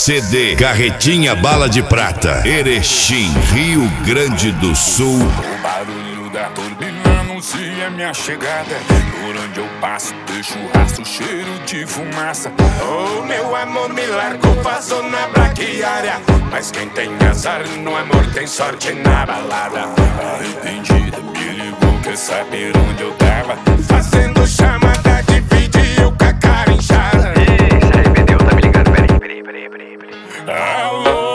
CD Carretinha Bala de Prata, Erechim, Rio Grande do Sul. O barulho da turbina anuncia minha chegada. Por onde eu passo deixo rastro, cheiro de fumaça. Oh, meu amor me largou, passou na braquiária. Mas quem tem azar no amor tem sorte na balada. Arrependida, me ligou, quer saber onde eu tava. Fazendo chamada de vídeo com a cara inchada. Ei, se arrependeu, tá me ligando, peraí. Alô?